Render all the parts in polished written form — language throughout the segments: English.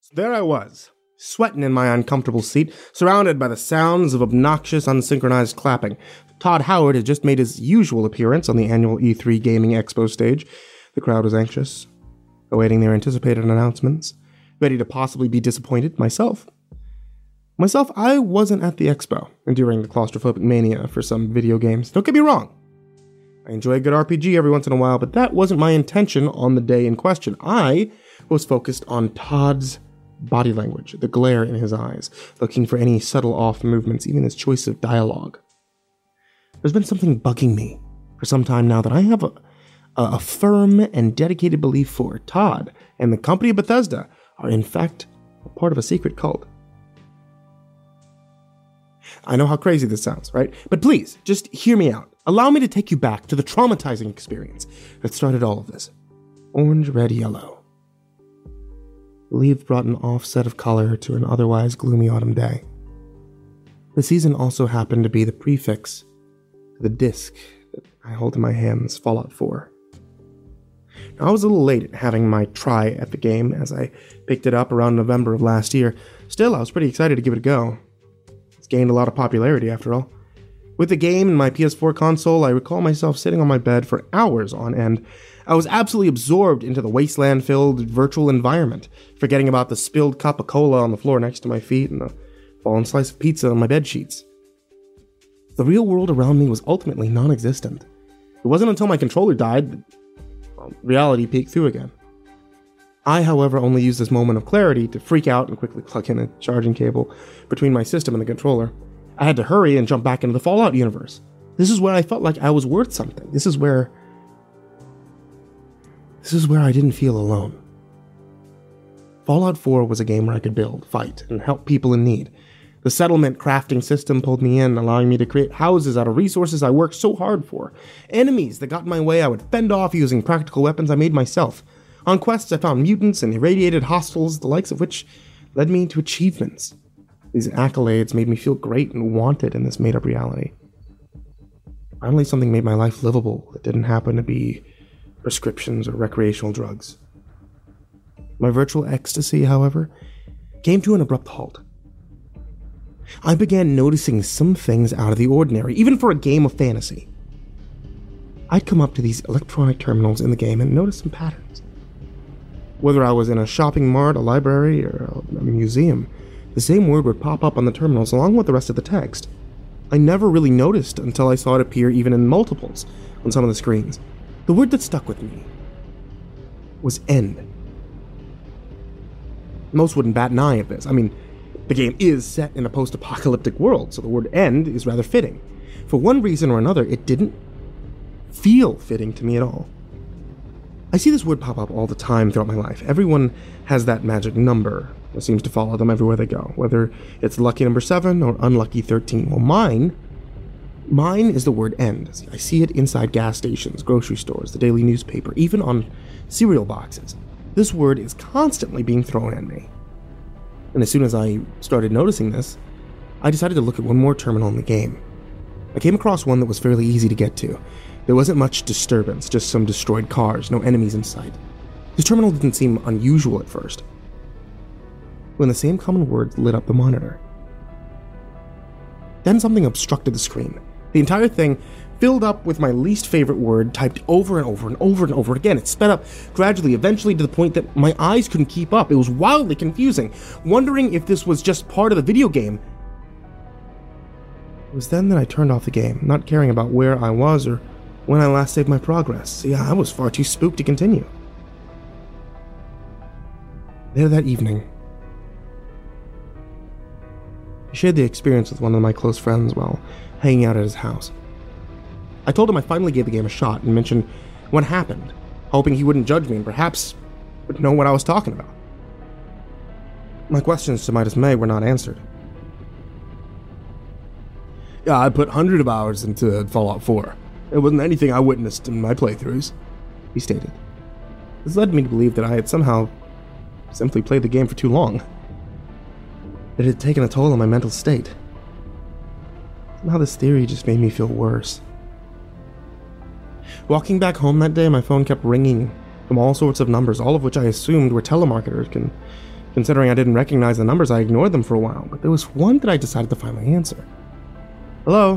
So there I was, sweating in my uncomfortable seat, surrounded by the sounds of obnoxious, unsynchronized clapping. Todd Howard had just made his usual appearance on the annual E3 Gaming Expo stage. The crowd was anxious, awaiting their anticipated announcements, ready to possibly be disappointed. Myself, I wasn't at the expo, enduring the claustrophobic mania for some video games. Don't get me wrong. I enjoy a good RPG every once in a while, but that wasn't my intention on the day in question. I was focused on Todd's body language, the glare in his eyes, looking for any subtle off movements, even his choice of dialogue. There's been something bugging me for some time now that I have a firm and dedicated belief for. Todd and the company of Bethesda are in fact a part of a secret cult. I know how crazy this sounds, right? But please, just hear me out. Allow me to take you back to the traumatizing experience that started all of this. Orange, red, yellow. The leaves brought an offset of color to an otherwise gloomy autumn day. The season also happened to be the prefix to the disc that I hold in my hands, Fallout 4. Now, I was a little late at having my try at the game as I picked it up around November of last year. Still, I was pretty excited to give it a go. It's gained a lot of popularity after all. With the game and my PS4 console, I recall myself sitting on my bed for hours on end. I was absolutely absorbed into the wasteland-filled virtual environment, forgetting about the spilled cup of cola on the floor next to my feet and the fallen slice of pizza on my bed sheets. The real world around me was ultimately non-existent. It wasn't until my controller died that reality peeked through again. I, however, only used this moment of clarity to freak out and quickly plug in a charging cable between my system and the controller. I had to hurry and jump back into the Fallout universe. This is where I felt like I was worth something. This is where I didn't feel alone. Fallout 4 was a game where I could build, fight, and help people in need. The settlement crafting system pulled me in, allowing me to create houses out of resources I worked so hard for. Enemies that got in my way I would fend off using practical weapons I made myself. On quests I found mutants and irradiated hostiles, the likes of which led me to achievements. These accolades made me feel great and wanted in this made-up reality. Finally, something made my life livable that didn't happen to be prescriptions or recreational drugs. My virtual ecstasy, however, came to an abrupt halt. I began noticing some things out of the ordinary, even for a game of fantasy. I'd come up to these electronic terminals in the game and notice some patterns. Whether I was in a shopping mart, a library, or a museum, the same word would pop up on the terminals along with the rest of the text. I never really noticed until I saw it appear even in multiples on some of the screens. The word that stuck with me was end. Most wouldn't bat an eye at this. I mean, the game is set in a post-apocalyptic world, so the word end is rather fitting. For one reason or another, it didn't feel fitting to me at all. I see this word pop up all the time throughout my life. Everyone has that magic number that seems to follow them everywhere they go, whether it's lucky number 7 or unlucky 13. Well, mine is the word end. I see it inside gas stations, grocery stores, the daily newspaper, even on cereal boxes. This word is constantly being thrown at me. And as soon as I started noticing this, I decided to look at one more terminal in the game. I came across one that was fairly easy to get to. There wasn't much disturbance, just some destroyed cars, no enemies in sight. The terminal didn't seem unusual at first, when the same common words lit up the monitor. Then something obstructed the screen. The entire thing filled up with my least favorite word, typed over and over and over and over again. It sped up gradually, eventually to the point that my eyes couldn't keep up. It was wildly confusing, wondering if this was just part of the video game. It was then that I turned off the game, not caring about where I was or when I last saved my progress. Yeah, I was far too spooked to continue. There that evening, I shared the experience with one of my close friends while hanging out at his house. I told him I finally gave the game a shot and mentioned what happened, hoping he wouldn't judge me and perhaps would know what I was talking about. My questions, to my dismay, were not answered. Yeah, I put hundreds of hours into Fallout 4. It wasn't anything I witnessed in my playthroughs, he stated. This led me to believe that I had somehow simply played the game for too long. It had taken a toll on my mental state. Somehow this theory just made me feel worse. Walking back home that day, my phone kept ringing from all sorts of numbers, all of which I assumed were telemarketers Considering I didn't recognize the numbers, I ignored them for a while, but there was one that I decided to finally answer. Hello?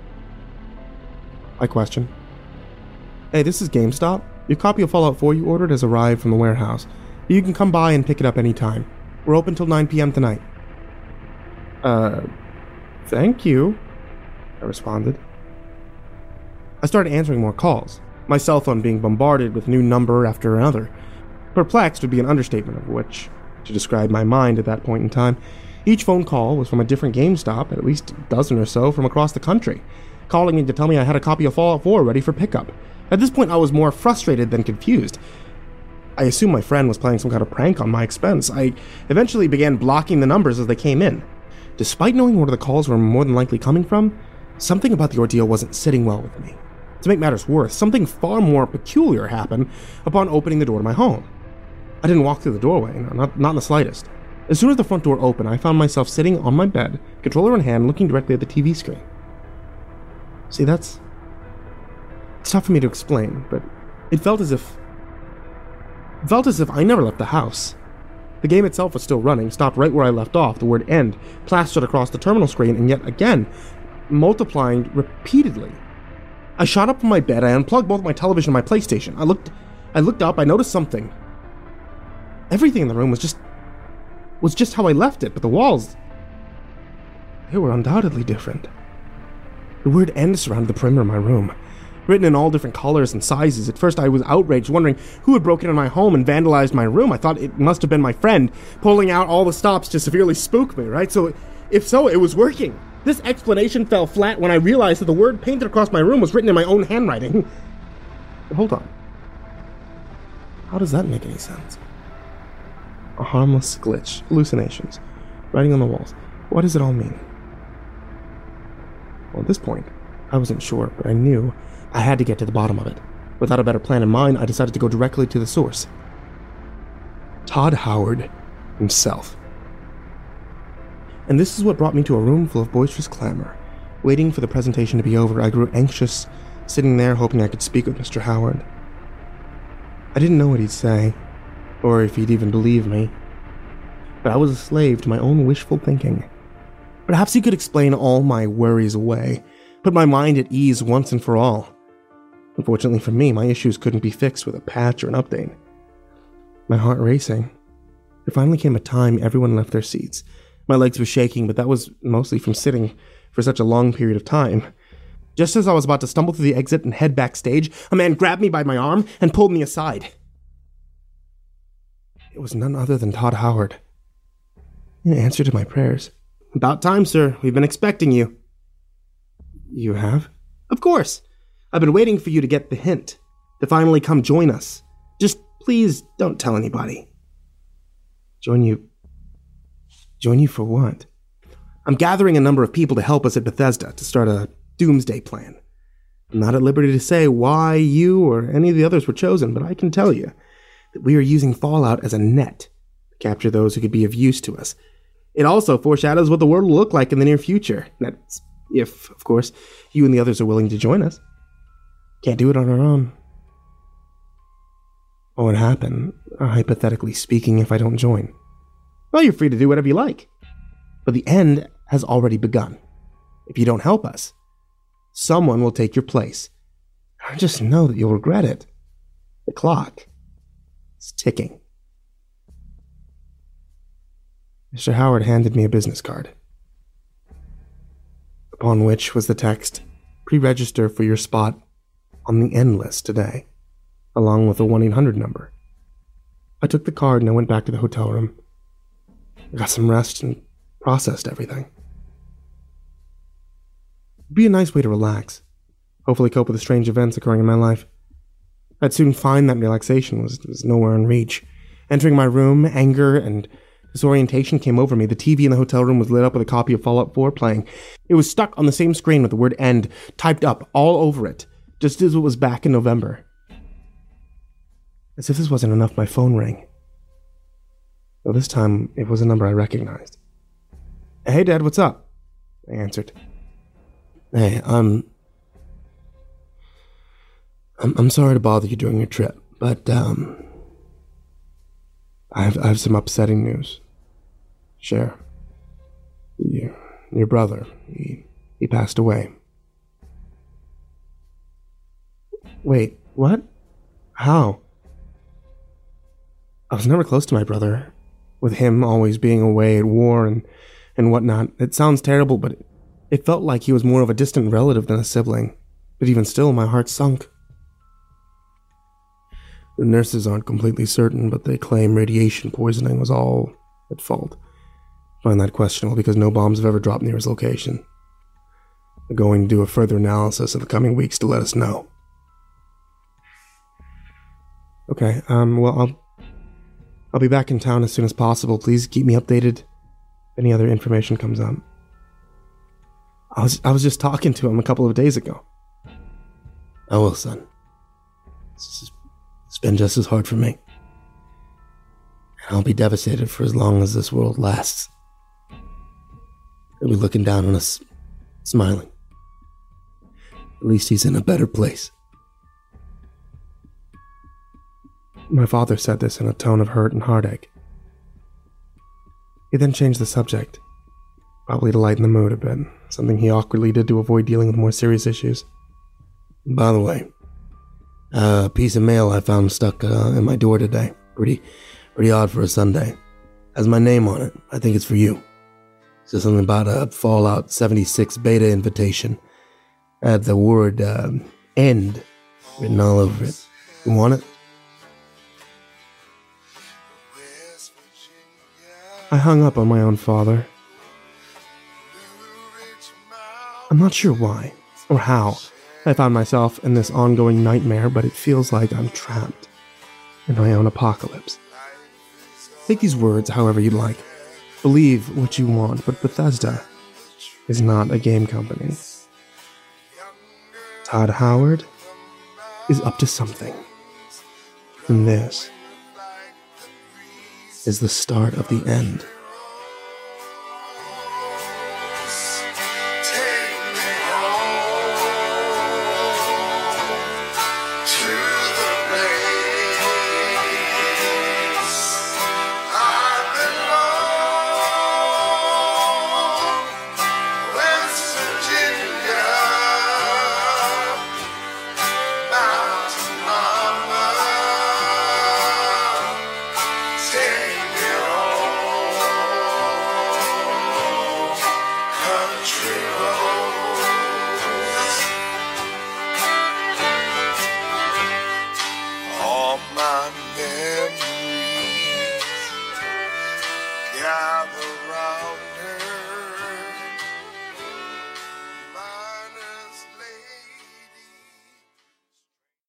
I questioned. Hey, this is GameStop. Your copy of Fallout 4 you ordered has arrived from the warehouse. You can come by and pick it up anytime. We're open till 9 p.m. tonight. Thank you, I responded. I started answering more calls, my cell phone being bombarded with new number after another. Perplexed would be an understatement of which to describe my mind at that point in time. Each phone call was from a different GameStop, at least a dozen or so from across the country, calling me to tell me I had a copy of Fallout 4 ready for pickup. At this point, I was more frustrated than confused. I assumed my friend was playing some kind of prank on my expense. I eventually began blocking the numbers as they came in. Despite knowing where the calls were more than likely coming from, something about the ordeal wasn't sitting well with me. To make matters worse, something far more peculiar happened upon opening the door to my home. I didn't walk through the doorway, not in the slightest. As soon as the front door opened, I found myself sitting on my bed, controller in hand, looking directly at the TV screen. See, it's tough for me to explain, but it felt as if I never left the house. The game itself was still running, stopped right where I left off, the word end plastered across the terminal screen, and yet again, multiplying repeatedly. I shot up from my bed, I unplugged both my television and my PlayStation. I looked up, I noticed something. Everything in the room was just how I left it, but the walls, they were undoubtedly different. The word end surrounded the perimeter of my room, written in all different colors and sizes. At first I was outraged, wondering who had broken into my home and vandalized my room. I thought it must have been my friend, pulling out all the stops to severely spook me, right? So, if so, it was working. This explanation fell flat when I realized that the word painted across my room was written in my own handwriting. But hold on. How does that make any sense? A harmless glitch, hallucinations, writing on the walls. What does it all mean? Well, at this point, I wasn't sure, but I knew I had to get to the bottom of it. Without a better plan in mind, I decided to go directly to the source. Todd Howard himself. And this is what brought me to a room full of boisterous clamor. Waiting for the presentation to be over, I grew anxious, sitting there hoping I could speak with Mr. Howard. I didn't know what he'd say, or if he'd even believe me, but I was a slave to my own wishful thinking. Perhaps he could explain all my worries away, put my mind at ease once and for all. Unfortunately for me, my issues couldn't be fixed with a patch or an update. My heart racing. There finally came a time everyone left their seats. My legs were shaking, but that was mostly from sitting for such a long period of time. Just as I was about to stumble through the exit and head backstage, a man grabbed me by my arm and pulled me aside. It was none other than Todd Howard. In answer to my prayers. About time, sir. We've been expecting you. You have? Of course. I've been waiting for you to get the hint, to finally come join us. Just please don't tell anybody. Join you for what? I'm gathering a number of people to help us at Bethesda to start a doomsday plan. I'm not at liberty to say why you or any of the others were chosen, but I can tell you that we are using Fallout as a net to capture those who could be of use to us. It also foreshadows what the world will look like in the near future. That's if, of course, you and the others are willing to join us. Can't do it on our own. What would happen, hypothetically speaking, if I don't join? Well, you're free to do whatever you like. But the end has already begun. If you don't help us, someone will take your place. I just know that you'll regret it. The clock is ticking. Mr. Howard handed me a business card, upon which was the text, "Pre-register for your spot on the end list today," along with a 1-800 number. I took the card and I went back to the hotel room. I got some rest and processed everything. It'd be a nice way to relax, hopefully cope with the strange events occurring in my life. I'd soon find that relaxation was nowhere in reach. Entering my room, anger and disorientation came over me. The TV in the hotel room was lit up with a copy of Fallout 4 playing. It was stuck on the same screen with the word end typed up all over it, just as it was back in November. As if this wasn't enough, my phone rang. Though this time, it was a number I recognized. "Hey, Dad, what's up?" I answered. "Hey, I'm sorry to bother you during your trip, but I have some upsetting news." Cher. Your brother, he passed away. Wait, what? How? I was never close to my brother, with him always being away at war and whatnot. It sounds terrible, but it felt like he was more of a distant relative than a sibling. But even still, my heart sunk. The nurses aren't completely certain, but they claim radiation poisoning was all at fault. I find that questionable because no bombs have ever dropped near his location. They're going to do a further analysis in the coming weeks to let us know. Okay, well, I'll be back in town as soon as possible. Please keep me updated if any other information comes up. I was just talking to him a couple of days ago. I will, son. It's been just as hard for me. And I'll be devastated for as long as this world lasts. He'll be looking down on us, smiling. At least he's in a better place. My father said this in a tone of hurt and heartache. He then changed the subject, probably to lighten the mood a bit, something he awkwardly did to avoid dealing with more serious issues. By the way, a piece of mail I found stuck in my door today. Pretty odd for a Sunday. Has my name on it. I think it's for you. It says something about a Fallout 76 beta invitation. Had the word end written all over it. You want it? I hung up on my own father. I'm not sure why or how I found myself in this ongoing nightmare, but it feels like I'm trapped in my own apocalypse. Take these words however you'd like. Believe what you want, but Bethesda is not a game company. Todd Howard is up to something. And this is the start of the end. Gather round.